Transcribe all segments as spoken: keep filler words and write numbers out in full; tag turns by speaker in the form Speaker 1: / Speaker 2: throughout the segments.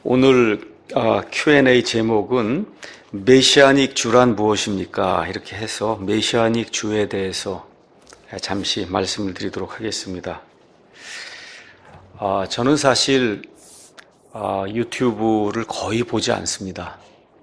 Speaker 1: 오늘 큐 앤 에이 제목은 메시아닉 주란 무엇입니까? 이렇게 해서 메시아닉 주에 대해서 잠시 말씀을 드리도록 하겠습니다. 저는 사실 유튜브를 거의 보지 않습니다.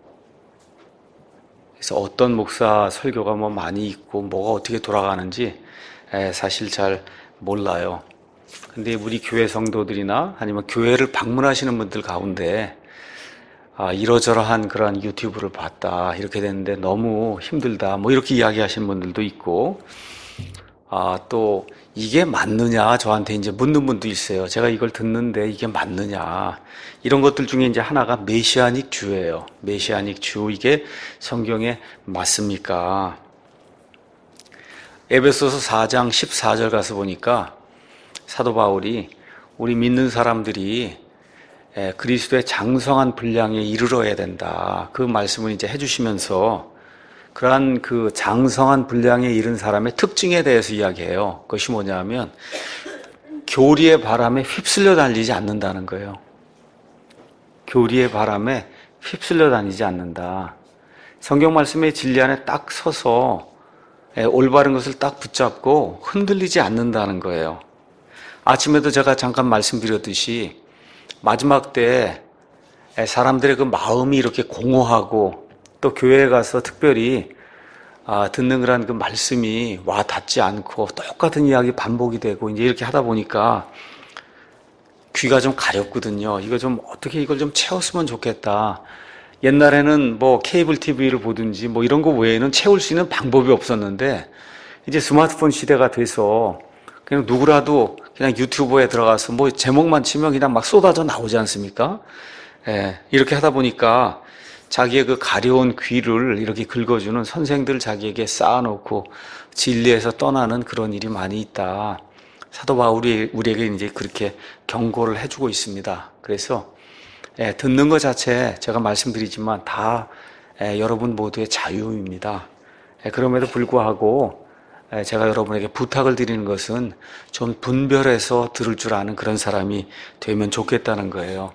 Speaker 1: 그래서 어떤 목사 설교가 뭐 많이 있고 뭐가 어떻게 돌아가는지 사실 잘 몰라요. 근데 우리 교회 성도들이나 아니면 교회를 방문하시는 분들 가운데 아, 이러저러한 그런 유튜브를 봤다 이렇게 됐는데 너무 힘들다 뭐 이렇게 이야기하시는 분들도 있고, 아, 또 이게 맞느냐 저한테 이제 묻는 분도 있어요. 제가 이걸 듣는데 이게 맞느냐, 이런 것들 중에 이제 하나가 메시아닉 주예요. 메시아닉 주, 이게 성경에 맞습니까? 에베소서 사 장 십사 절 가서 보니까 사도 바울이 우리 믿는 사람들이 그리스도의 장성한 분량에 이르러야 된다, 그 말씀을 이제 해주시면서 그러한 그 장성한 분량에 이른 사람의 특징에 대해서 이야기해요. 그것이 뭐냐면 교리의 바람에 휩쓸려 다니지 않는다는 거예요. 교리의 바람에 휩쓸려 다니지 않는다. 성경 말씀의 진리 안에 딱 서서 올바른 것을 딱 붙잡고 흔들리지 않는다는 거예요. 아침에도 제가 잠깐 말씀드렸듯이 마지막 때 사람들의 그 마음이 이렇게 공허하고 또 교회에 가서 특별히 듣는 그런 그 말씀이 와 닿지 않고 똑같은 이야기 반복이 되고 이제 이렇게 하다 보니까 귀가 좀 가렵거든요. 이거 좀 어떻게 이걸 좀 채웠으면 좋겠다. 옛날에는 뭐 케이블 티비를 보든지 뭐 이런 거 외에는 채울 수 있는 방법이 없었는데 이제 스마트폰 시대가 돼서 그냥 누구라도 그냥 유튜브에 들어가서 뭐 제목만 치면 그냥 막 쏟아져 나오지 않습니까? 예, 이렇게 하다 보니까 자기의 그 가려운 귀를 이렇게 긁어주는 선생들 자기에게 쌓아놓고 진리에서 떠나는 그런 일이 많이 있다. 사도 바울이 우리에게 이제 그렇게 경고를 해주고 있습니다. 그래서 예, 듣는 것 자체 제가 말씀드리지만 다 예, 여러분 모두의 자유입니다. 예, 그럼에도 불구하고 제가 여러분에게 부탁을 드리는 것은 좀 분별해서 들을 줄 아는 그런 사람이 되면 좋겠다는 거예요.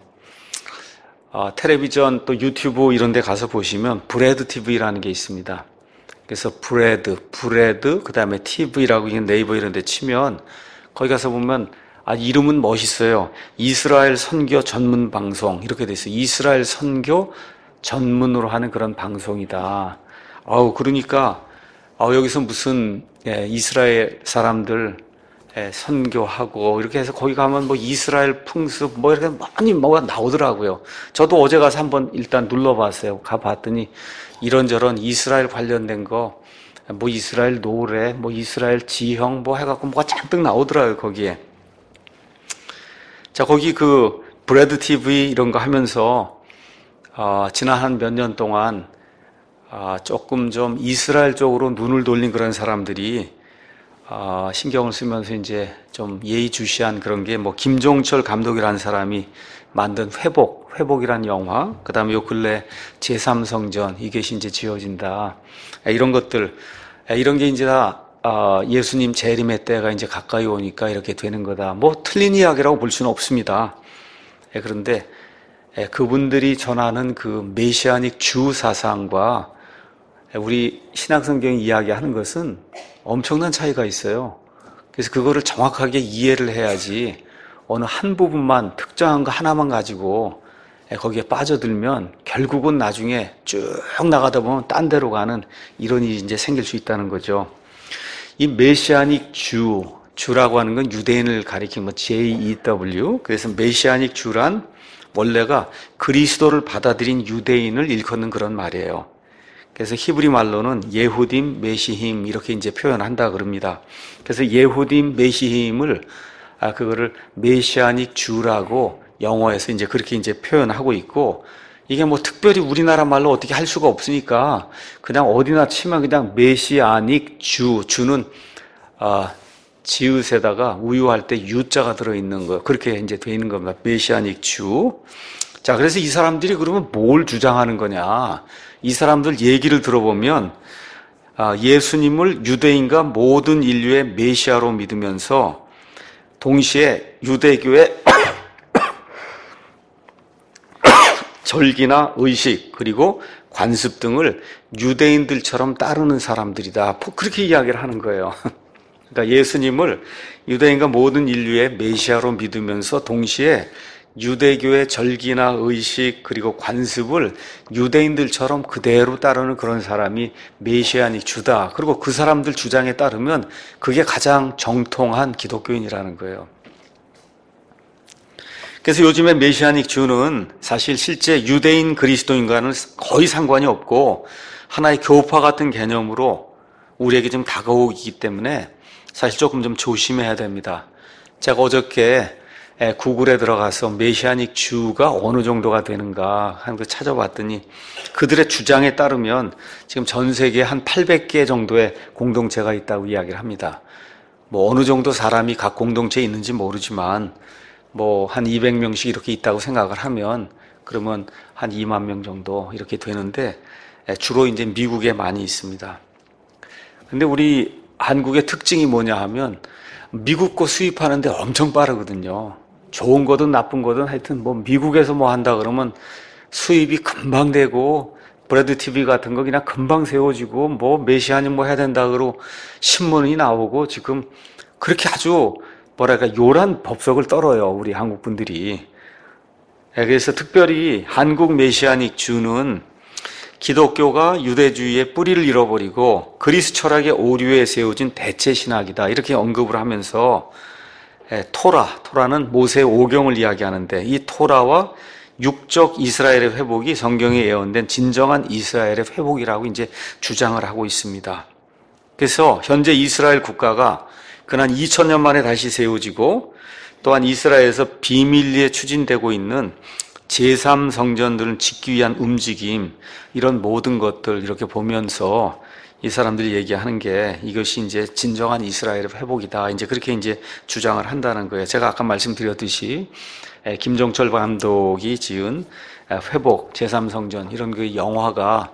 Speaker 1: 어, 텔레비전 또 유튜브 이런 데 가서 보시면 브레드 티비라는 게 있습니다. 그래서 브레드, 브레드, 그 다음에 티비라고 네이버 이런 데 치면 거기 가서 보면 아, 이름은 멋있어요. 이스라엘 선교 전문 방송 이렇게 돼 있어요. 이스라엘 선교 전문으로 하는 그런 방송이다. 아우, 그러니까 아, 여기서 무슨 예, 이스라엘 사람들 예, 선교하고 이렇게 해서 거기 가면 뭐 이스라엘 풍습 뭐 이렇게 많이 뭐가 나오더라고요. 저도 어제 가서 한번 일단 눌러봤어요. 가봤더니 이런저런 이스라엘 관련된 거, 뭐 이스라엘 노래, 뭐 이스라엘 지형 뭐 해갖고 뭐가 잔뜩 나오더라고요, 거기에. 자, 거기 그 브레드 티비 이런 거 하면서 어, 지난 한 몇 년 동안 아, 조금 좀 이스라엘 쪽으로 눈을 돌린 그런 사람들이 아, 신경을 쓰면서 이제 좀 예의주시한 그런 게 뭐 김종철 감독이라는 사람이 만든 회복, 회복이란 영화, 그 다음에 요 근래 제삼 성전 이것이 이제 지어진다. 이런 것들, 이런 게 이제 다 아, 예수님 재림의 때가 이제 가까이 오니까 이렇게 되는 거다. 뭐 틀린 이야기라고 볼 수는 없습니다. 그런데 그분들이 전하는 그 메시아닉 주 사상과 우리 신약성경이 이야기하는 것은 엄청난 차이가 있어요. 그래서 그거를 정확하게 이해를 해야지 어느 한 부분만 특정한 거 하나만 가지고 거기에 빠져들면 결국은 나중에 쭉 나가다 보면 딴 데로 가는 이런 일이 이제 생길 수 있다는 거죠. 이 메시아닉 주, 주라고 하는 건 유대인을 가리키는 뭐 제이 이 더블유. 그래서 메시아닉 주란 원래가 그리스도를 받아들인 유대인을 일컫는 그런 말이에요. 그래서 히브리 말로는 예후딤 메시힘 이렇게 이제 표현한다 그럽니다. 그래서 예후딤 메시힘을 아 그거를 메시아닉 주라고 영어에서 이제 그렇게 이제 표현하고 있고, 이게 뭐 특별히 우리나라 말로 어떻게 할 수가 없으니까 그냥 어디나 치면 그냥 메시아닉 주, 주는 아 지읒에다가 우유할 때 유자가 들어 있는 거, 그렇게 이제 돼 있는 겁니다. 메시아닉 주. 자, 그래서 이 사람들이 그러면 뭘 주장하는 거냐? 이 사람들 얘기를 들어보면 예수님을 유대인과 모든 인류의 메시아로 믿으면서 동시에 유대교의 절기나 의식 그리고 관습 등을 유대인들처럼 따르는 사람들이다. 그렇게 이야기를 하는 거예요. 그러니까 예수님을 유대인과 모든 인류의 메시아로 믿으면서 동시에 유대교의 절기나 의식 그리고 관습을 유대인들처럼 그대로 따르는 그런 사람이 메시아닉 주다. 그리고 그 사람들 주장에 따르면 그게 가장 정통한 기독교인이라는 거예요. 그래서 요즘에 메시아닉 주는 사실 실제 유대인 그리스도인과는 거의 상관이 없고 하나의 교파 같은 개념으로 우리에게 좀 다가오기 때문에 사실 조금 좀 조심해야 됩니다. 제가 어저께 구글에 들어가서 메시아닉 주가 어느 정도가 되는가 하는 걸 찾아봤더니 그들의 주장에 따르면 지금 전 세계에 한 팔백 개 정도의 공동체가 있다고 이야기를 합니다. 뭐 어느 정도 사람이 각 공동체에 있는지 모르지만 뭐 한 이백 명씩 이렇게 있다고 생각을 하면 그러면 한 이만 명 정도 이렇게 되는데 주로 이제 미국에 많이 있습니다. 근데 우리 한국의 특징이 뭐냐 하면 미국 거 수입하는데 엄청 빠르거든요. 좋은 거든 나쁜 거든 하여튼 뭐 미국에서 뭐 한다 그러면 수입이 금방 되고 브래드 티비 같은 거 그냥 금방 세워지고 뭐 메시아님 뭐 해야 된다 그러고 신문이 나오고 지금 그렇게 아주 뭐랄까 요란 법석을 떨어요. 우리 한국 분들이. 그래서 특별히 한국 메시아닉 주는 기독교가 유대주의의 뿌리를 잃어버리고 그리스 철학의 오류에 세워진 대체 신학이다. 이렇게 언급을 하면서 토라, 토라는 모세의 오경을 이야기하는데 이 토라와 육적 이스라엘의 회복이 성경에 예언된 진정한 이스라엘의 회복이라고 이제 주장을 하고 있습니다. 그래서 현재 이스라엘 국가가 근한 이천 년 만에 다시 세워지고 또한 이스라엘에서 비밀리에 추진되고 있는 제삼 성전들을 짓기 위한 움직임, 이런 모든 것들 이렇게 보면서 이 사람들이 얘기하는 게 이것이 이제 진정한 이스라엘의 회복이다. 이제 그렇게 이제 주장을 한다는 거예요. 제가 아까 말씀드렸듯이 김종철 감독이 지은 회복, 제삼 성전 이런 그 영화가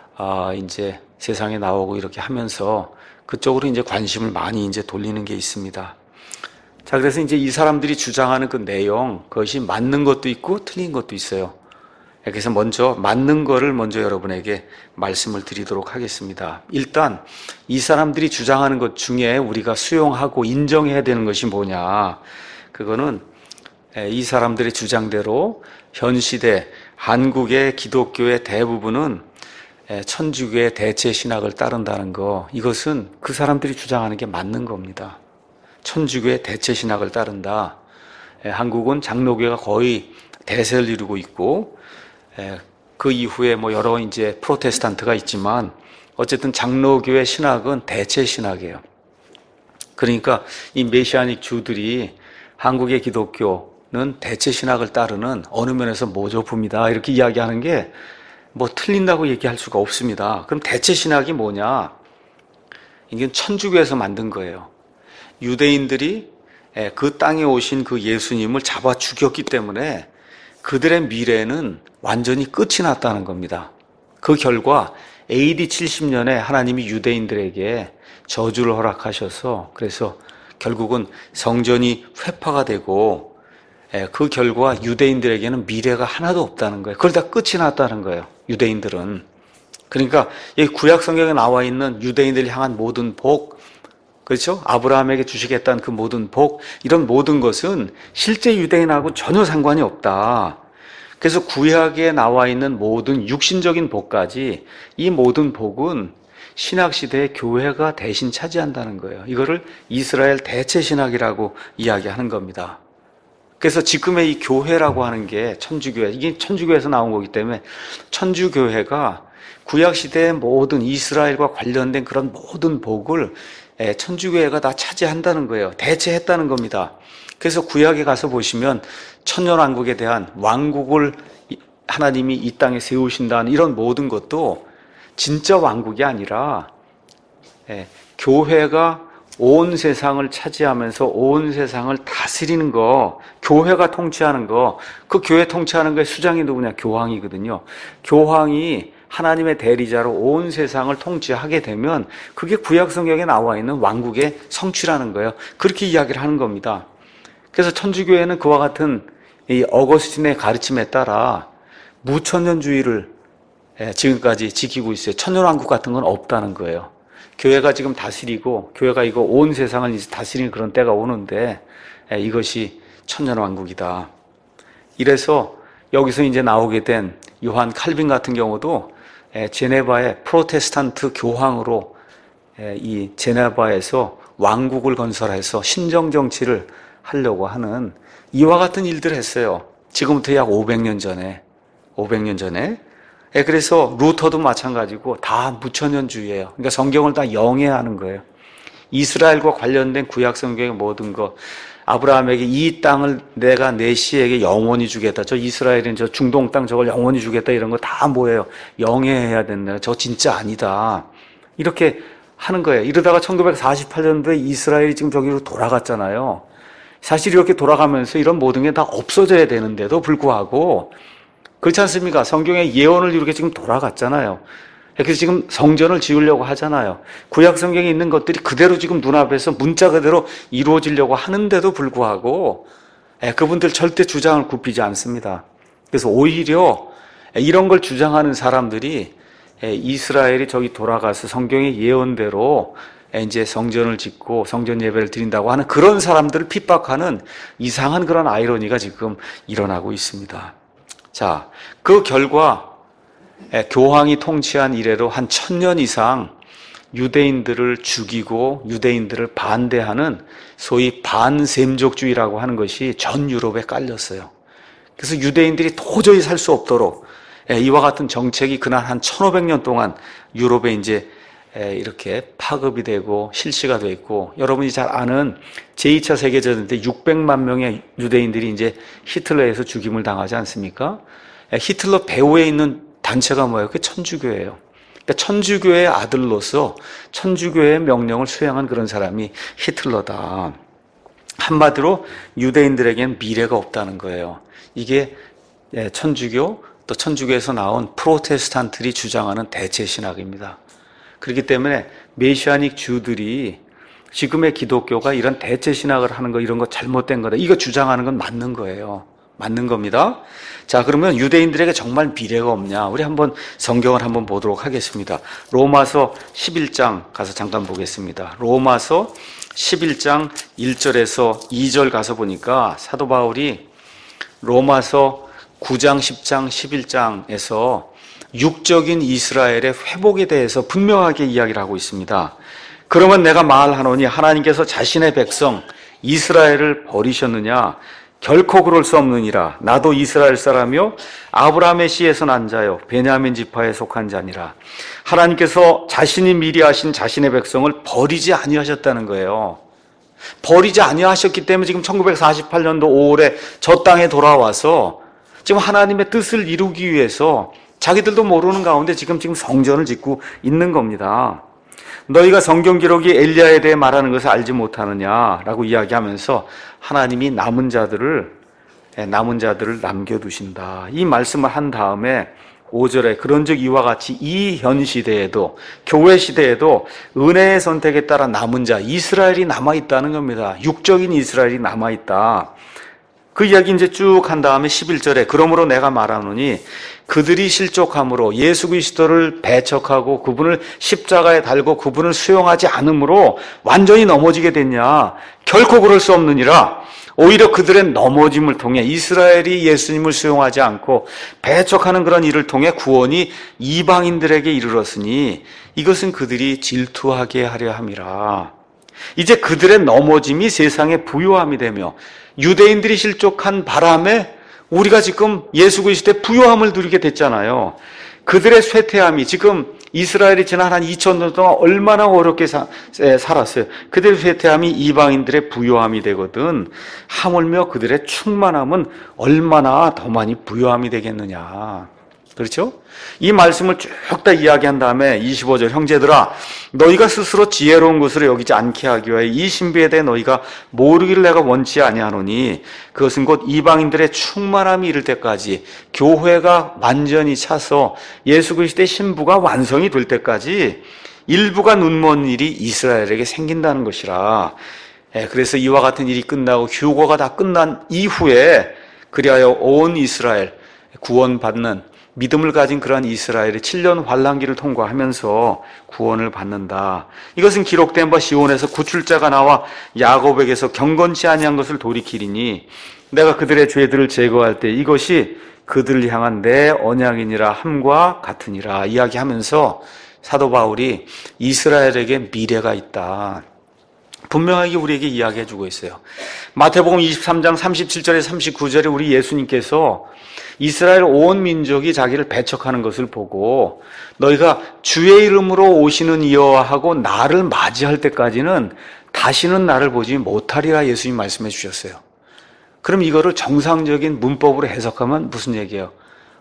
Speaker 1: 이제 세상에 나오고 이렇게 하면서 그쪽으로 이제 관심을 많이 이제 돌리는 게 있습니다. 자, 그래서 이제 이 사람들이 주장하는 그 내용, 그것이 맞는 것도 있고 틀린 것도 있어요. 그래서 먼저 맞는 거를 먼저 여러분에게 말씀을 드리도록 하겠습니다. 일단 이 사람들이 주장하는 것 중에 우리가 수용하고 인정해야 되는 것이 뭐냐? 그거는 이 사람들의 주장대로 현 시대 한국의 기독교의 대부분은 천주교의 대체 신학을 따른다는 거, 이것은 그 사람들이 주장하는 게 맞는 겁니다. 천주교의 대체 신학을 따른다. 한국은 장로교가 거의 대세를 이루고 있고 그 이후에 뭐 여러 이제 프로테스탄트가 있지만 어쨌든 장로교의 신학은 대체 신학이에요. 그러니까 이 메시아닉 주들이 한국의 기독교는 대체 신학을 따르는 어느 면에서 모조품이다 이렇게 이야기하는 게 뭐 틀린다고 얘기할 수가 없습니다. 그럼 대체 신학이 뭐냐? 이게 천주교에서 만든 거예요. 유대인들이 그 땅에 오신 그 예수님을 잡아 죽였기 때문에 그들의 미래는 완전히 끝이 났다는 겁니다. 그 결과 에이디 칠십 년에 하나님이 유대인들에게 저주를 허락하셔서 그래서 결국은 성전이 회파가 되고 그 결과 유대인들에게는 미래가 하나도 없다는 거예요. 그러다 끝이 났다는 거예요. 유대인들은. 그러니까 이 구약 성경에 나와 있는 유대인들을 향한 모든 복, 그렇죠? 아브라함에게 주시겠다는 그 모든 복, 이런 모든 것은 실제 유대인하고 전혀 상관이 없다. 그래서 구약에 나와 있는 모든 육신적인 복까지 이 모든 복은 신학시대의 교회가 대신 차지한다는 거예요. 이거를 이스라엘 대체 신학이라고 이야기하는 겁니다. 그래서 지금의 이 교회라고 하는 게 천주교회, 이게 천주교에서 나온 거기 때문에 천주교회가 구약시대의 모든 이스라엘과 관련된 그런 모든 복을 천주교회가 다 차지한다는 거예요. 대체했다는 겁니다. 그래서 구약에 가서 보시면 천년왕국에 대한 왕국을 하나님이 이 땅에 세우신다는 이런 모든 것도 진짜 왕국이 아니라 교회가 온 세상을 차지하면서 온 세상을 다스리는 거, 교회가 통치하는 거, 그 교회 통치하는 거의 수장이 누구냐? 교황이거든요. 교황이 하나님의 대리자로 온 세상을 통치하게 되면 그게 구약 성경에 나와 있는 왕국의 성취라는 거예요. 그렇게 이야기를 하는 겁니다. 그래서 천주교회는 그와 같은 이 어거스틴의 가르침에 따라 무천년주의를 지금까지 지키고 있어요. 천년왕국 같은 건 없다는 거예요. 교회가 지금 다스리고 교회가 이거 온 세상을 이제 다스리는 그런 때가 오는데 이것이 천년왕국이다. 이래서 여기서 이제 나오게 된 요한 칼빈 같은 경우도 제네바의 프로테스탄트 교황으로 이 제네바에서 왕국을 건설해서 신정 정치를 하려고 하는 이와 같은 일들을 했어요. 지금부터 약 오백 년 전에 오백 년 전에 그래서 루터도 마찬가지고 다 무천년주의예요. 그러니까 성경을 다 영해하는 거예요. 이스라엘과 관련된 구약 성경의 모든 것, 아브라함에게 이 땅을 내가 내 씨에게 영원히 주겠다. 저 이스라엘은 저 중동 땅 저걸 영원히 주겠다. 이런 거 다 뭐예요? 영해해야 된다. 저 진짜 아니다. 이렇게 하는 거예요. 이러다가 천구백사십팔 년도에 이스라엘이 지금 저기로 돌아갔잖아요. 사실 이렇게 돌아가면서 이런 모든 게 다 없어져야 되는데도 불구하고 그렇지 않습니까? 성경의 예언을 이렇게 지금 돌아갔잖아요. 그래서 지금 성전을 지으려고 하잖아요. 구약 성경에 있는 것들이 그대로 지금 눈앞에서 문자 그대로 이루어지려고 하는데도 불구하고 그분들 절대 주장을 굽히지 않습니다. 그래서 오히려 이런 걸 주장하는 사람들이 이스라엘이 저기 돌아가서 성경의 예언대로 이제 성전을 짓고 성전 예배를 드린다고 하는 그런 사람들을 핍박하는 이상한 그런 아이러니가 지금 일어나고 있습니다. 자, 그 결과 교황이 통치한 이래로 한 천년 이상 유대인들을 죽이고 유대인들을 반대하는 소위 반셈족주의라고 하는 것이 전 유럽에 깔렸어요. 그래서 유대인들이 도저히 살 수 없도록 이와 같은 정책이 그날 한 천오백 년 동안 유럽에 이제 이렇게 파급이 되고 실시가 되어 있고, 여러분이 잘 아는 제이 차 세계대전 때 육백만 명의 유대인들이 이제 히틀러에서 죽임을 당하지 않습니까? 히틀러 배후에 있는 단체가 뭐예요? 그게 천주교예요. 그러니까 천주교의 아들로서 천주교의 명령을 수행한 그런 사람이 히틀러다. 한마디로 유대인들에게는 미래가 없다는 거예요. 이게 천주교 또 천주교에서 나온 프로테스탄트들이 주장하는 대체 신학입니다. 그렇기 때문에 메시아닉 주들이 지금의 기독교가 이런 대체 신학을 하는 거, 이런 거 잘못된 거다, 이거 주장하는 건 맞는 거예요. 맞는 겁니다. 자, 그러면 유대인들에게 정말 미래가 없냐? 우리 한번 성경을 한번 보도록 하겠습니다. 로마서 십일 장 가서 잠깐 보겠습니다. 로마서 십일 장 일 절에서 이 절 가서 보니까 사도 바울이 로마서 구 장, 십 장, 십일 장에서 육적인 이스라엘의 회복에 대해서 분명하게 이야기를 하고 있습니다. 그러면 내가 말하노니 하나님께서 자신의 백성 이스라엘을 버리셨느냐? 결코 그럴 수 없느니라. 나도 이스라엘 사람이요 아브라함의 씨에서 난 자요 베냐민 지파에 속한 자니라. 하나님께서 자신이 미리 하신 자신의 백성을 버리지 아니하셨다는 거예요. 버리지 아니하셨기 때문에 지금 천구백사십팔 년도 오월에 저 땅에 돌아와서 지금 하나님의 뜻을 이루기 위해서 자기들도 모르는 가운데 지금 지금 성전을 짓고 있는 겁니다. 너희가 성경 기록이 엘리야에 대해 말하는 것을 알지 못하느냐라고 이야기하면서 하나님이 남은 자들을 남은 자들을 남겨두신다, 이 말씀을 한 다음에 오 절에 그런즉 이와 같이 이 현 시대에도, 교회 시대에도 은혜의 선택에 따라 남은 자 이스라엘이 남아있다는 겁니다. 육적인 이스라엘이 남아있다. 그 이야기 이제 쭉 한 다음에 십일 절에 그러므로 내가 말하노니 그들이 실족함으로 예수 그리스도를 배척하고 그분을 십자가에 달고 그분을 수용하지 않으므로 완전히 넘어지게 됐냐? 결코 그럴 수 없느니라. 오히려 그들의 넘어짐을 통해 이스라엘이 예수님을 수용하지 않고 배척하는 그런 일을 통해 구원이 이방인들에게 이르렀으니 이것은 그들이 질투하게 하려 함이라. 이제 그들의 넘어짐이 세상의 부요함이 되며 유대인들이 실족한 바람에 우리가 지금 예수 그리스도의 부요함을 누리게 됐잖아요. 그들의 쇠퇴함이, 지금 이스라엘이 지난 한 이천 년 동안 얼마나 어렵게 사, 살았어요. 그들의 쇠퇴함이 이방인들의 부요함이 되거든. 하물며 그들의 충만함은 얼마나 더 많이 부요함이 되겠느냐. 그렇죠? 이 말씀을 쭉 다 이야기한 다음에 이십오 절 형제들아 너희가 스스로 지혜로운 것으로 여기지 않게 하기 위하여 이 신비에 대해 너희가 모르기를 내가 원치 아니하노니 그것은 곧 이방인들의 충만함이 이를 때까지, 교회가 완전히 차서 예수 그리스도의 신부가 완성이 될 때까지 일부가 눈먼 일이 이스라엘에게 생긴다는 것이라. 그래서 이와 같은 일이 끝나고 휴거가 다 끝난 이후에 그리하여 온 이스라엘 구원받는 믿음을 가진 그러한 이스라엘이 칠 년 환란기를 통과하면서 구원을 받는다. 이것은 기록된 바 시온에서 구출자가 나와 야곱에게서 경건치 아니한 것을 돌이키리니 내가 그들의 죄들을 제거할 때 이것이 그들을 향한 내 언약이니라 함과 같으니라 이야기하면서 사도 바울이 이스라엘에게 미래가 있다. 분명하게 우리에게 이야기해 주고 있어요. 마태복음 이십삼 장 삼십칠 절에 삼십구 절에 우리 예수님께서 이스라엘 온 민족이 자기를 배척하는 것을 보고 너희가 주의 이름으로 오시는 이여 하고 나를 맞이할 때까지는 다시는 나를 보지 못하리라 예수님 말씀해 주셨어요. 그럼 이거를 정상적인 문법으로 해석하면 무슨 얘기예요?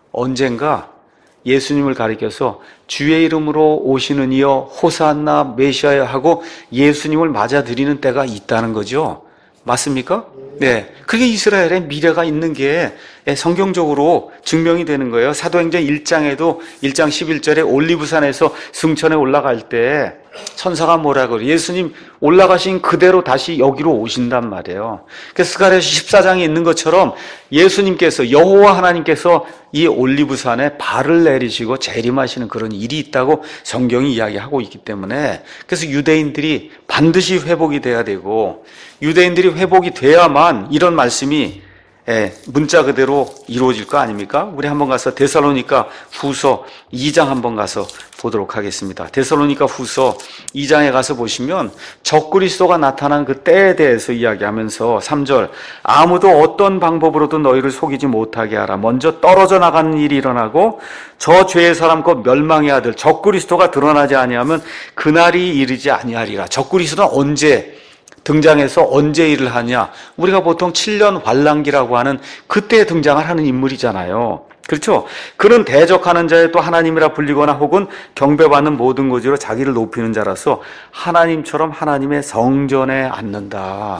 Speaker 1: 언젠가 예수님을 가리켜서 주의 이름으로 오시는 이여 호산나 메시아여 하고 예수님을 맞아들이는 때가 있다는 거죠. 맞습니까? 네. 그게 이스라엘의 미래가 있는 게 성경적으로 증명이 되는 거예요. 사도행전 일 장에도 일 장 십일 절에 올리브산에서 승천에 올라갈 때 천사가 뭐라 그래요? 예수님 올라가신 그대로 다시 여기로 오신단 말이에요. 그래서 스가랴서 십사 장에 있는 것처럼 예수님께서 여호와 하나님께서 이 올리브산에 발을 내리시고 재림하시는 그런 일이 있다고 성경이 이야기하고 있기 때문에 그래서 유대인들이 반드시 회복이 돼야 되고 유대인들이 회복이 돼야만 이런 말씀이 예, 문자 그대로 이루어질 거 아닙니까? 우리 한번 가서 데살로니가 후서 이 장 한번 가서 보도록 하겠습니다. 데살로니가 후서 이 장에 가서 보시면 적그리스도가 나타난 그 때에 대해서 이야기하면서 삼 절 아무도 어떤 방법으로도 너희를 속이지 못하게 하라. 먼저 떨어져 나가는 일이 일어나고 저 죄의 사람 곧 멸망의 아들 적그리스도가 드러나지 아니하면 그날이 이르지 아니하리라. 적그리스도는 언제 등장해서 언제 일을 하냐? 우리가 보통 칠 년 환란기라고 하는 그때 등장을 하는 인물이잖아요. 그렇죠? 그런 대적하는 자에 또 하나님이라 불리거나 혹은 경배받는 모든 고지로 자기를 높이는 자라서 하나님처럼 하나님의 성전에 앉는다.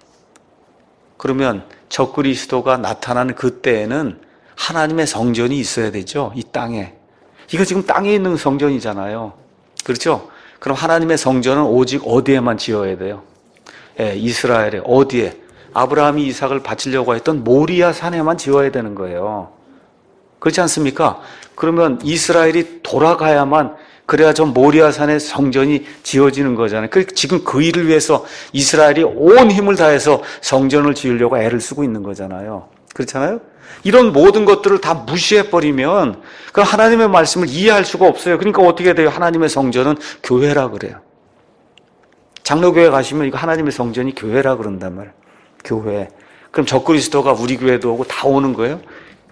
Speaker 1: 그러면 적그리스도가 나타나는 그때에는 하나님의 성전이 있어야 되죠. 이 땅에. 이거 지금 땅에 있는 성전이잖아요. 그렇죠? 그럼 하나님의 성전은 오직 어디에만 지어야 돼요? 예, 이스라엘에 어디에? 아브라함이 이삭을 바치려고 했던 모리아 산에만 지어야 되는 거예요. 그렇지 않습니까? 그러면 이스라엘이 돌아가야만 그래야 저 모리아 산의 성전이 지어지는 거잖아요. 지금 그 일을 위해서 이스라엘이 온 힘을 다해서 성전을 지으려고 애를 쓰고 있는 거잖아요. 그렇잖아요? 이런 모든 것들을 다 무시해버리면 그 하나님의 말씀을 이해할 수가 없어요. 그러니까 어떻게 돼요? 하나님의 성전은 교회라 그래요. 장로교회 가시면 이거 하나님의 성전이 교회라 그런단 말이에요. 교회. 그럼 적그리스도가 우리 교회도 오고 다 오는 거예요?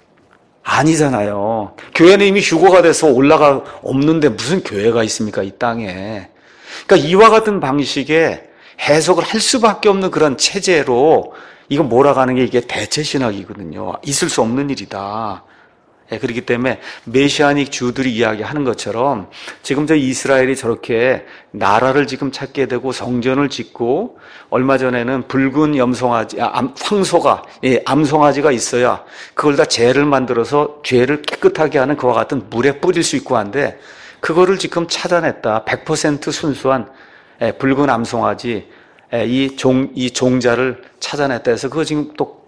Speaker 1: 아니잖아요. 교회는 이미 휴거가 돼서 올라가 없는데 무슨 교회가 있습니까? 이 땅에. 그러니까 이와 같은 방식의 해석을 할 수밖에 없는 그런 체제로 이거 몰아가는 게 이게 대체신학이거든요. 있을 수 없는 일이다. 예, 그렇기 때문에 메시아닉 주들이 이야기하는 것처럼 지금 저 이스라엘이 저렇게 나라를 지금 찾게 되고 성전을 짓고 얼마 전에는 붉은 염송아지, 아, 암, 황소가, 예, 암송아지가 있어야 그걸 다 재를 만들어서 죄를 깨끗하게 하는 그와 같은 물에 뿌릴 수 있고 한데 그거를 지금 찾아냈다. 백 퍼센트 순수한 예, 붉은 암송아지, 예, 이 종, 이 종자를 찾아냈다 해서 그거 지금 또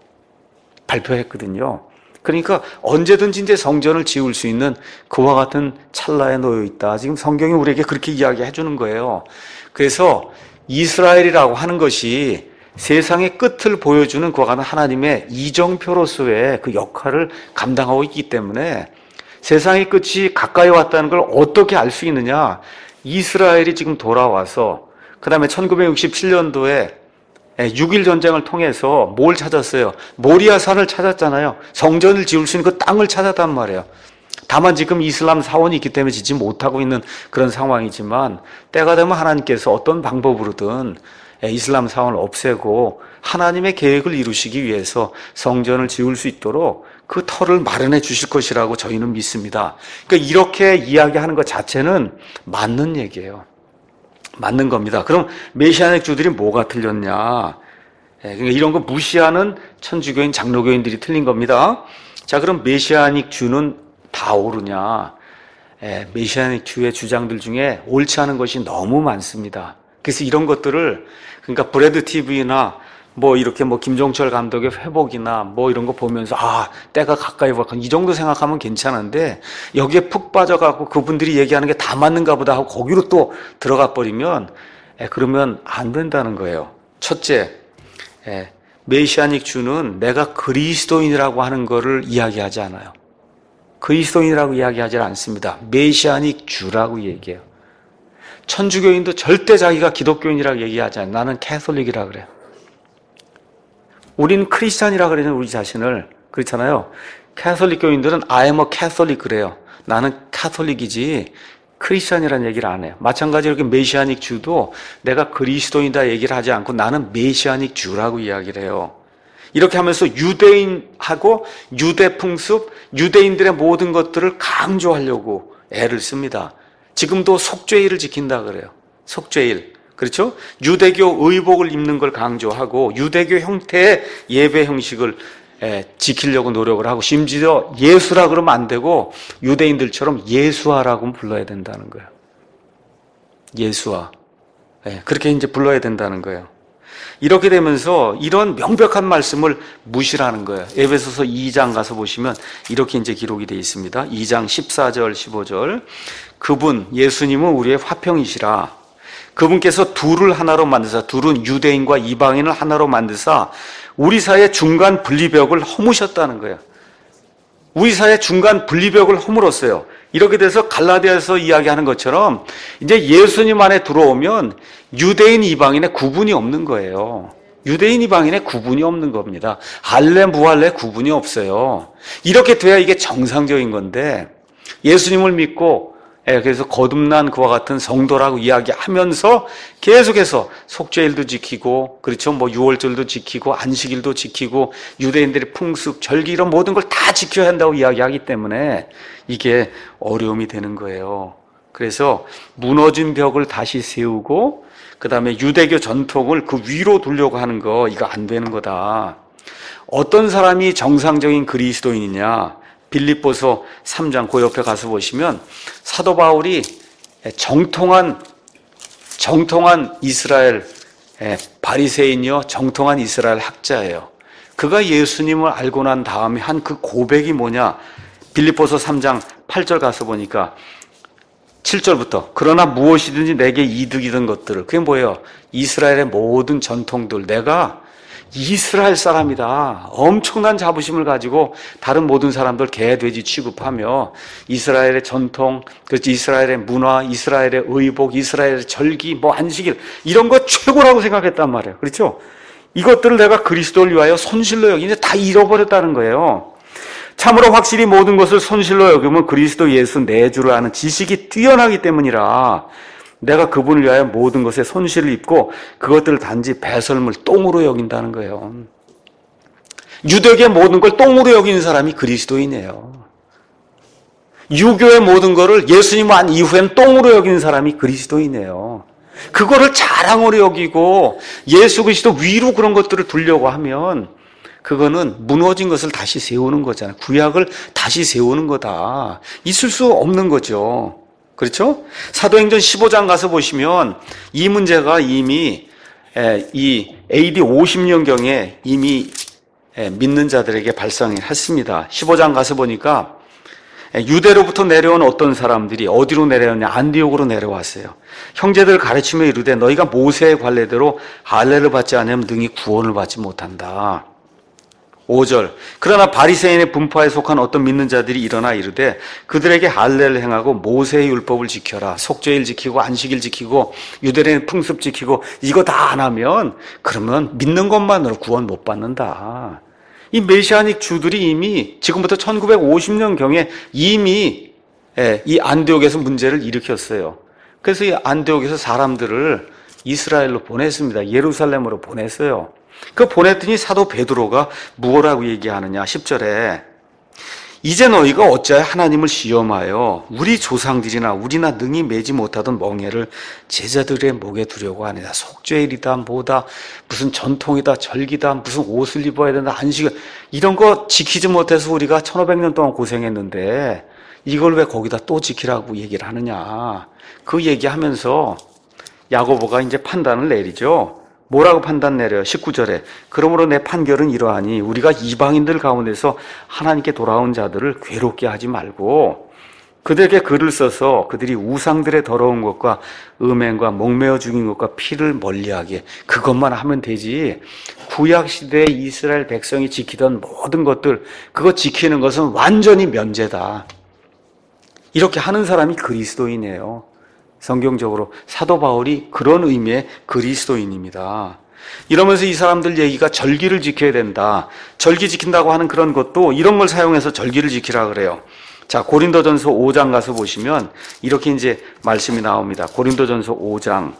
Speaker 1: 발표했거든요. 그러니까 언제든지 이제 성전을 지을 수 있는 그와 같은 찰나에 놓여 있다. 지금 성경이 우리에게 그렇게 이야기해 주는 거예요. 그래서 이스라엘이라고 하는 것이 세상의 끝을 보여주는 그와 같은 하나님의 이정표로서의 그 역할을 감당하고 있기 때문에 세상의 끝이 가까이 왔다는 걸 어떻게 알 수 있느냐? 이스라엘이 지금 돌아와서 그 다음에 천구백육십칠 년도에 육 일 전쟁을 통해서 뭘 찾았어요? 모리아 산을 찾았잖아요. 성전을 지을 수 있는 그 땅을 찾았단 말이에요. 다만 지금 이슬람 사원이 있기 때문에 짓지 못하고 있는 그런 상황이지만 때가 되면 하나님께서 어떤 방법으로든 이슬람 사원을 없애고 하나님의 계획을 이루시기 위해서 성전을 지을 수 있도록 그 터를 마련해 주실 것이라고 저희는 믿습니다. 그러니까 이렇게 이야기하는 것 자체는 맞는 얘기예요. 맞는 겁니다. 그럼 메시아닉 주들이 뭐가 틀렸냐? 그러니까 이런 거 무시하는 천주교인, 장로교인들이 틀린 겁니다. 자, 그럼 메시아닉 주는 다 옳으냐? 메시아닉 주의 주장들 중에 옳지 않은 것이 너무 많습니다. 그래서 이런 것들을 그러니까 브레드 티비나 뭐 이렇게 뭐 김종철 감독의 회복이나 뭐 이런 거 보면서 아, 때가 가까이 왔고 이 정도 생각하면 괜찮은데 여기에 푹 빠져갖고 그분들이 얘기하는 게 다 맞는가 보다 하고 거기로 또 들어가 버리면 에, 그러면 안 된다는 거예요. 첫째, 에, 메시아닉 주는 내가 그리스도인이라고 하는 거를 이야기하지 않아요. 그리스도인이라고 이야기하지 않습니다. 메시아닉 주라고 얘기해요. 천주교인도 절대 자기가 기독교인이라고 얘기하지 않아요. 나는 캐톨릭이라 그래요. 우리는 크리스찬이라 그러는 우리 자신을 그렇잖아요. 캐톨릭 교인들은 I am a Catholic 그래요. 나는 카톨릭이지 크리스찬이라는 얘기를 안 해요. 마찬가지로 이렇게 메시아닉 주도 내가 그리스도인이다 얘기를 하지 않고 나는 메시아닉 주라고 이야기를 해요. 이렇게 하면서 유대인하고 유대 풍습, 유대인들의 모든 것들을 강조하려고 애를 씁니다. 지금도 속죄일을 지킨다 그래요. 속죄일. 그렇죠? 유대교 의복을 입는 걸 강조하고 유대교 형태의 예배 형식을 지키려고 노력을 하고 심지어 예수라 그러면 안 되고 유대인들처럼 예수아라고 불러야 된다는 거예요. 예수아. 그렇게 이제 불러야 된다는 거예요. 이렇게 되면서 이런 명백한 말씀을 무시하는 거예요. 에베소서 이 장 가서 보시면 이렇게 이제 기록이 되어 있습니다. 이 장 십사 절 십오 절. 그분 예수님은 우리의 화평이시라. 그분께서 둘을 하나로 만드사, 둘은 유대인과 이방인을 하나로 만드사 우리 사이의 중간 분리벽을 허무셨다는 거예요. 우리 사이의 중간 분리벽을 허물었어요. 이렇게 돼서 갈라디아에서 이야기하는 것처럼 이제 예수님 안에 들어오면 유대인 이방인의 구분이 없는 거예요. 유대인 이방인의 구분이 없는 겁니다. 할례 무할례 구분이 없어요. 이렇게 돼야 이게 정상적인 건데 예수님을 믿고 그래서 거듭난 그와 같은 성도라고 이야기하면서 계속해서 속죄일도 지키고 그렇죠. 뭐 유월절도 지키고 안식일도 지키고 유대인들의 풍습, 절기 이런 모든 걸 다 지켜야 한다고 이야기하기 때문에 이게 어려움이 되는 거예요. 그래서 무너진 벽을 다시 세우고 그다음에 유대교 전통을 그 위로 두려고 하는 거 이거 안 되는 거다. 어떤 사람이 정상적인 그리스도인이냐? 빌립보서 삼 장 그 옆에 가서 보시면 사도 바울이 정통한 정통한 이스라엘 바리새인이요 정통한 이스라엘 학자예요. 그가 예수님을 알고 난 다음에 한 그 고백이 뭐냐? 빌립보서 삼 장 팔 절 가서 보니까 칠 절부터 그러나 무엇이든지 내게 이득이던 것들을 그게 뭐예요? 이스라엘의 모든 전통들 내가 이스라엘 사람이다. 엄청난 자부심을 가지고 다른 모든 사람들 개, 돼지 취급하며 이스라엘의 전통, 그렇지 이스라엘의 문화, 이스라엘의 의복, 이스라엘의 절기, 뭐 안식일 이런 거 최고라고 생각했단 말이에요. 그렇죠? 이것들을 내가 그리스도를 위하여 손실로 여기는데 다 잃어버렸다는 거예요. 참으로 확실히 모든 것을 손실로 여기면 그리스도 예수 내 주를 아는 지식이 뛰어나기 때문이라 내가 그분을 위하여 모든 것에 손실을 입고 그것들을 단지 배설물 똥으로 여긴다는 거예요. 유대교의 모든 걸 똥으로 여기는 사람이 그리스도인이에요. 유교의 모든 것을 예수님 안 이후엔 똥으로 여기는 사람이 그리스도인이에요. 그거를 자랑으로 여기고 예수 그리스도 위로 그런 것들을 두려고 하면 그거는 무너진 것을 다시 세우는 거잖아요. 구약을 다시 세우는 거다. 있을 수 없는 거죠. 그렇죠? 사도행전 십오 장 가서 보시면 이 문제가 이미 이 에이디 오십 년경에 이미 믿는 자들에게 발생했습니다. 십오 장 가서 보니까 유대로부터 내려온 어떤 사람들이 어디로 내려왔냐? 안디옥으로 내려왔어요. 형제들을 가르치며 이르되 너희가 모세의 관례대로 할례를 받지 않으면 능히 구원을 받지 못한다. 오 절 그러나 바리새인의 분파에 속한 어떤 믿는 자들이 일어나 이르되 그들에게 할례를 행하고 모세의 율법을 지켜라. 속죄일 지키고 안식일 지키고 유대인의 풍습 지키고 이거 다 안 하면 그러면 믿는 것만으로 구원 못 받는다. 이 메시아닉 주들이 이미 지금부터 천구백오십 년경에 이미 이 안디옥에서 문제를 일으켰어요. 그래서 이 안디옥에서 사람들을 이스라엘로 보냈습니다. 예루살렘으로 보냈어요. 그 보냈더니 사도 베드로가 무엇라고 얘기하느냐? 십 절에 이제 너희가 어찌하여 하나님을 시험하여 우리 조상들이나 우리나 능히 매지 못하던 멍에를 제자들의 목에 두려고 하느냐? 속죄일이다 뭐다 무슨 전통이다 절기다 무슨 옷을 입어야 된다 안식일 이런 거 지키지 못해서 우리가 천오백 년 동안 고생했는데 이걸 왜 거기다 또 지키라고 얘기를 하느냐? 그 얘기하면서 야고보가 이제 판단을 내리죠. 뭐라고 판단 내려요? 십구 절에 그러므로 내 판결은 이러하니 우리가 이방인들 가운데서 하나님께 돌아온 자들을 괴롭게 하지 말고 그들에게 글을 써서 그들이 우상들의 더러운 것과 음행과 목매어 죽인 것과 피를 멀리하게 그것만 하면 되지. 구약시대에 이스라엘 백성이 지키던 모든 것들 그거 지키는 것은 완전히 면제다. 이렇게 하는 사람이 그리스도인이에요. 성경적으로 사도 바울이 그런 의미의 그리스도인입니다. 이러면서 이 사람들 얘기가 절기를 지켜야 된다. 절기 지킨다고 하는 그런 것도 이런 걸 사용해서 절기를 지키라 그래요. 자, 고린도전서 오 장 가서 보시면 이렇게 이제 말씀이 나옵니다. 고린도전서 오 장.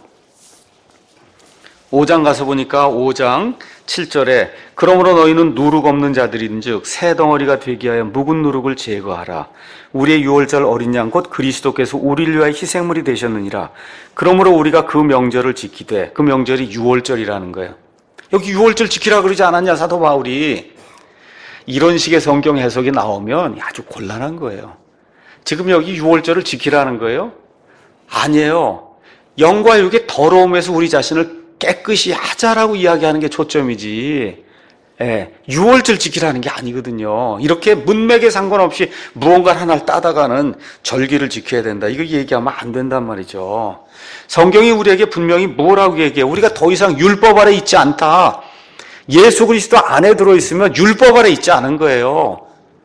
Speaker 1: 오 장 가서 보니까 오 장 칠 절에 그러므로 너희는 누룩 없는 자들인즉 새 덩어리가 되게 하여 묵은 누룩을 제거하라. 우리의 유월절 어린 양 곧 그리스도께서 우리를 위하여 희생물이 되셨느니라. 그러므로 우리가 그 명절을 지키되 그 명절이 유월절이라는 거예요. 여기 유월절 지키라 그러지 않았냐 사도 바울이. 이런 식의 성경 해석이 나오면 아주 곤란한 거예요. 지금 여기 유월절을 지키라는 거예요? 아니에요. 영과 육의 더러움에서 우리 자신을 깨끗이 하자라고 이야기하는 게 초점이지, 예, 유월절 지키라는 게 아니거든요. 이렇게 문맥에 상관없이 무언가 하나를 따다가는 절기를 지켜야 된다. 이거 얘기하면 안 된단 말이죠. 성경이 우리에게 분명히 뭐라고 얘기해? 우리가 더 이상 율법 아래 있지 않다. 예수 그리스도 안에 들어있으면 율법 아래 있지 않은 거예요.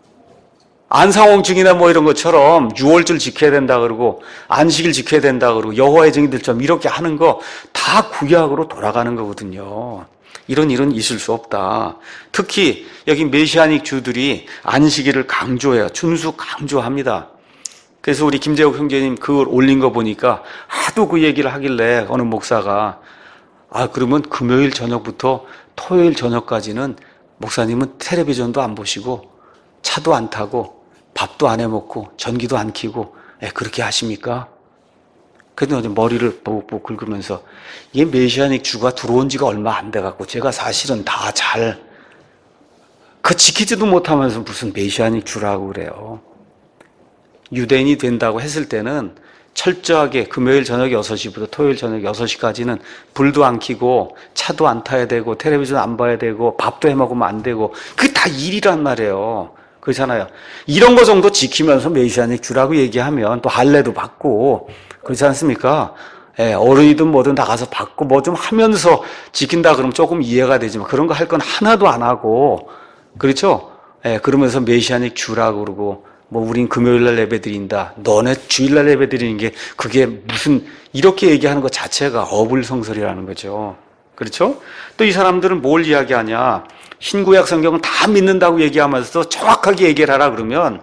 Speaker 1: 안상홍증이나 뭐 이런 것처럼 유월절 지켜야 된다 그러고 안식일 지켜야 된다 그러고 여호와의 증인들처럼 이렇게 하는 거 다 구약으로 돌아가는 거거든요. 이런 일은 있을 수 없다. 특히 여기 메시아닉 주들이 안식일을 강조해요. 준수 강조합니다. 그래서 우리 김재욱 형제님 그걸 올린 거 보니까 하도 그 얘기를 하길래 어느 목사가 아 그러면 금요일 저녁부터 토요일 저녁까지는 목사님은 텔레비전도 안 보시고 차도 안 타고 밥도 안 해먹고 전기도 안 켜고 예, 그렇게 하십니까? 그래도 머리를 뽀뽀 긁으면서 이게 메시아닉 주가 들어온 지가 얼마 안 돼갖고 제가 사실은 다 잘 그 지키지도 못하면서 무슨 메시아닉 주라고 그래요. 유대인이 된다고 했을 때는 철저하게 금요일 저녁 여섯 시부터 토요일 저녁 여섯 시까지는 불도 안 켜고 차도 안 타야 되고 텔레비전 안 봐야 되고 밥도 해먹으면 안 되고 그게 다 일이란 말이에요. 그렇잖아요. 이런 거 정도 지키면서 메시아닉 주라고 얘기하면 또 할례도 받고 그렇지 않습니까? 예, 어른이든 뭐든 나가서 받고 뭐 좀 하면서 지킨다 그러면 조금 이해가 되지만 그런 거 할 건 하나도 안 하고 그렇죠? 예, 그러면서 메시아닉 주라고 그러고 뭐 우린 금요일날 예배 드린다. 너네 주일날 예배 드리는 게 그게 무슨 이렇게 얘기하는 것 자체가 어불성설이라는 거죠. 그렇죠? 또 이 사람들은 뭘 이야기하냐? 신구약 성경은 다 믿는다고 얘기하면서 정확하게 얘기를 하라 그러면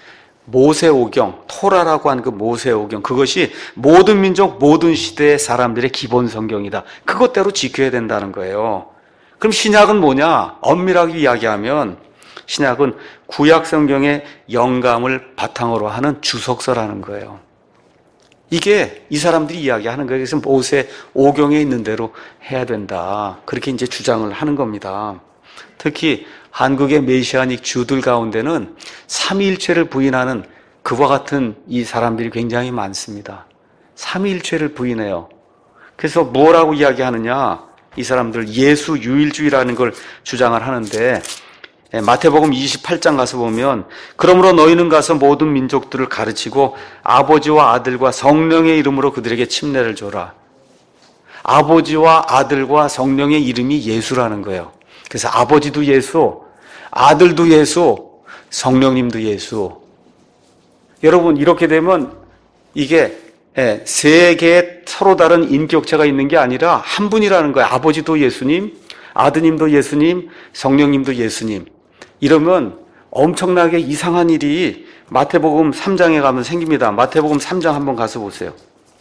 Speaker 1: 모세오경, 토라라고 하는 그 모세오경 그것이 모든 민족, 모든 시대의 사람들의 기본 성경이다. 그것대로 지켜야 된다는 거예요. 그럼 신약은 뭐냐? 엄밀하게 이야기하면 신약은 구약 성경의 영감을 바탕으로 하는 주석서라는 거예요. 이게 이 사람들이 이야기하는 거예요. 그래서 모세 오경에 있는 대로 해야 된다. 그렇게 이제 주장을 하는 겁니다. 특히 한국의 메시아닉 주들 가운데는 삼위일체를 부인하는 그와 같은 이 사람들이 굉장히 많습니다. 삼위일체를 부인해요. 그래서 뭐라고 이야기하느냐? 이 사람들 예수 유일주의라는 걸 주장을 하는데 마태복음 이십팔 장 가서 보면 그러므로 너희는 가서 모든 민족들을 가르치고 아버지와 아들과 성령의 이름으로 그들에게 침례를 줘라. 아버지와 아들과 성령의 이름이 예수라는 거예요. 그래서 아버지도 예수, 아들도 예수, 성령님도 예수. 여러분 이렇게 되면 이게 세 개의 서로 다른 인격체가 있는 게 아니라 한 분이라는 거예요. 아버지도 예수님, 아드님도 예수님, 성령님도 예수님. 이러면 엄청나게 이상한 일이 마태복음 삼 장에 가면 생깁니다. 마태복음 삼 장 한번 가서 보세요.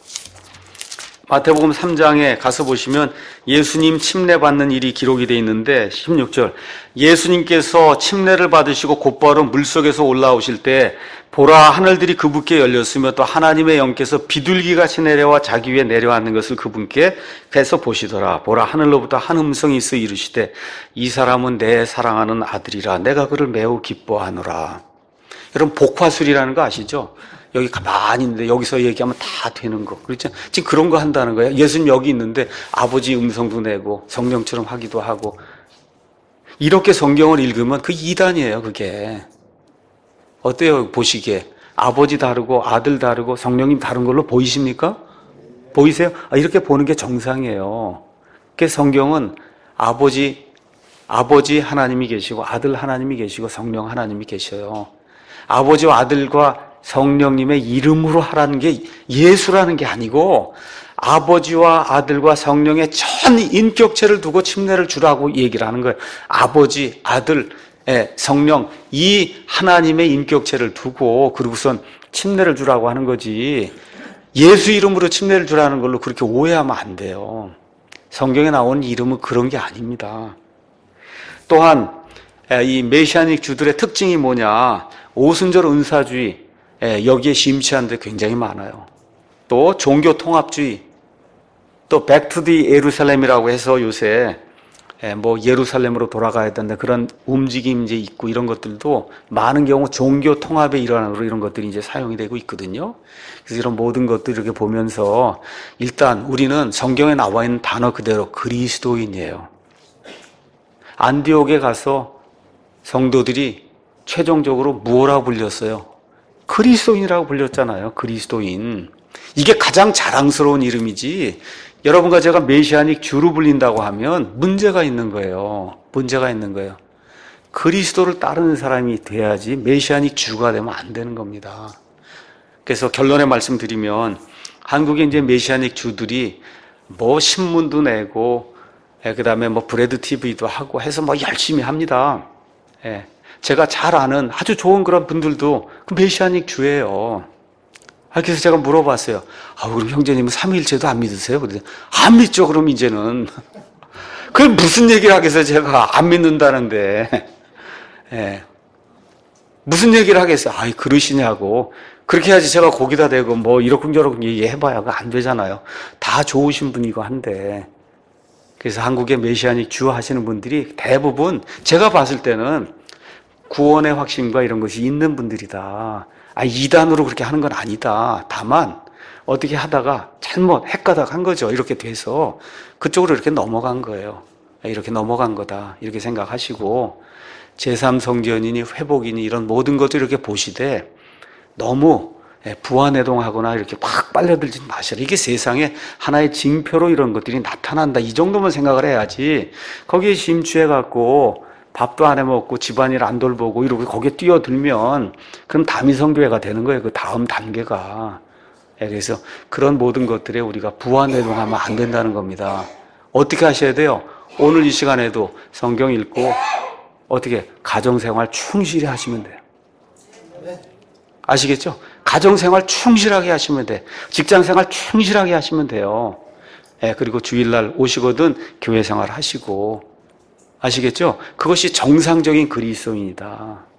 Speaker 1: 마태복음 삼 장에 가서 보시면 예수님 침례 받는 일이 기록이 되어 있는데 십육 절 예수님께서 침례를 받으시고 곧바로 물속에서 올라오실 때 보라 하늘들이 그분께 열렸으며 또 하나님의 영께서 비둘기같이 내려와 자기 위에 내려앉는 것을 그분께 뵈서 보시더라. 보라 하늘로부터 한 음성이 있어 이르시되 이 사람은 내 사랑하는 아들이라 내가 그를 매우 기뻐하노라. 여러분 복화술이라는 거 아시죠? 여기 가만히 있는데 여기서 얘기하면 다 되는 거. 그렇죠? 지금 그런 거 한다는 거예요. 예수님 여기 있는데 아버지 음성도 내고 성령처럼 하기도 하고. 이렇게 성경을 읽으면 그 이단이에요, 그게. 어때요, 보시기에? 아버지 다르고 아들 다르고 성령님 다른 걸로 보이십니까? 보이세요? 아, 이렇게 보는 게 정상이에요. 그 성경은 아버지, 아버지 하나님이 계시고 아들 하나님이 계시고 성령 하나님이 계셔요. 아버지와 아들과 성령님의 이름으로 하라는 게 예수라는 게 아니고 아버지와 아들과 성령의 전 인격체를 두고 침례를 주라고 얘기를 하는 거예요. 아버지, 아들, 성령 이 하나님의 인격체를 두고 그리고선 침례를 주라고 하는 거지 예수 이름으로 침례를 주라는 걸로 그렇게 오해하면 안 돼요. 성경에 나온 이름은 그런 게 아닙니다. 또한 이 메시아닉 주들의 특징이 뭐냐, 오순절 은사주의 여기에 심취한 데 굉장히 많아요. 또 종교 통합주의, 또 백투디 예루살렘이라고 해서 요새 뭐 예루살렘으로 돌아가야 된다 그런 움직임이 이제 있고 이런 것들도 많은 경우 종교 통합의 일환으로 이런 것들이 이제 사용이 되고 있거든요. 그래서 이런 모든 것들 이렇게 보면서 일단 우리는 성경에 나와 있는 단어 그대로 그리스도인이에요. 안디옥에 가서 성도들이 최종적으로 무엇라고 불렸어요? 그리스도인이라고 불렸잖아요. 그리스도인. 이게 가장 자랑스러운 이름이지 여러분과 제가 메시아닉 주로 불린다고 하면 문제가 있는 거예요. 문제가 있는 거예요. 그리스도를 따르는 사람이 돼야지 메시아닉 주가 되면 안 되는 겁니다. 그래서 결론의 말씀 드리면 한국의 이제 메시아닉 주들이 뭐 신문도 내고 그 다음에 뭐 브레드 티비도 하고 해서 뭐 열심히 합니다. 예. 제가 잘 아는 아주 좋은 그런 분들도 그 메시아닉 주예요. 그래서 제가 물어봤어요. 아, 그럼 형제님은 삼위일체도 안 믿으세요? 그랬더니 안 믿죠, 그럼 이제는. 그 무슨 얘기를 하겠어요, 제가 안 믿는다는데. 예. 무슨 얘기를 하겠어요? 아이, 그러시냐고. 그렇게 해야지 제가 거기다 대고 뭐 이러쿵저러쿵 얘기해봐야 안 되잖아요. 다 좋으신 분이고 한데. 그래서 한국의 메시아닉 주 하시는 분들이 대부분 제가 봤을 때는 구원의 확신과 이런 것이 있는 분들이다. 아, 이단으로 그렇게 하는 건 아니다. 다만 어떻게 하다가 잘못 헷가닥 한 거죠. 이렇게 돼서 그쪽으로 이렇게 넘어간 거예요. 이렇게 넘어간 거다. 이렇게 생각하시고 제삼 성전이니 회복이니 이런 모든 것들 이렇게 보시되 너무 부안해동하거나 이렇게 팍 빨려들지 마시라. 이게 세상에 하나의 징표로 이런 것들이 나타난다. 이 정도만 생각을 해야지 거기에 심취해갖고 밥도 안 해먹고 집안일 안 돌보고 이러고 거기에 뛰어들면 그럼 다미성교회가 되는 거예요. 그 다음 단계가. 그래서 그런 모든 것들에 우리가 부안해동하면 안 된다는 겁니다. 어떻게 하셔야 돼요? 오늘 이 시간에도 성경 읽고 어떻게 가정생활 충실히 하시면 돼요. 아시겠죠? 가정생활 충실하게 하시면 돼. 직장생활 충실하게 하시면 돼요. 그리고 주일날 오시거든 교회생활 하시고. 아시겠죠? 그것이 정상적인 그리스도인이다.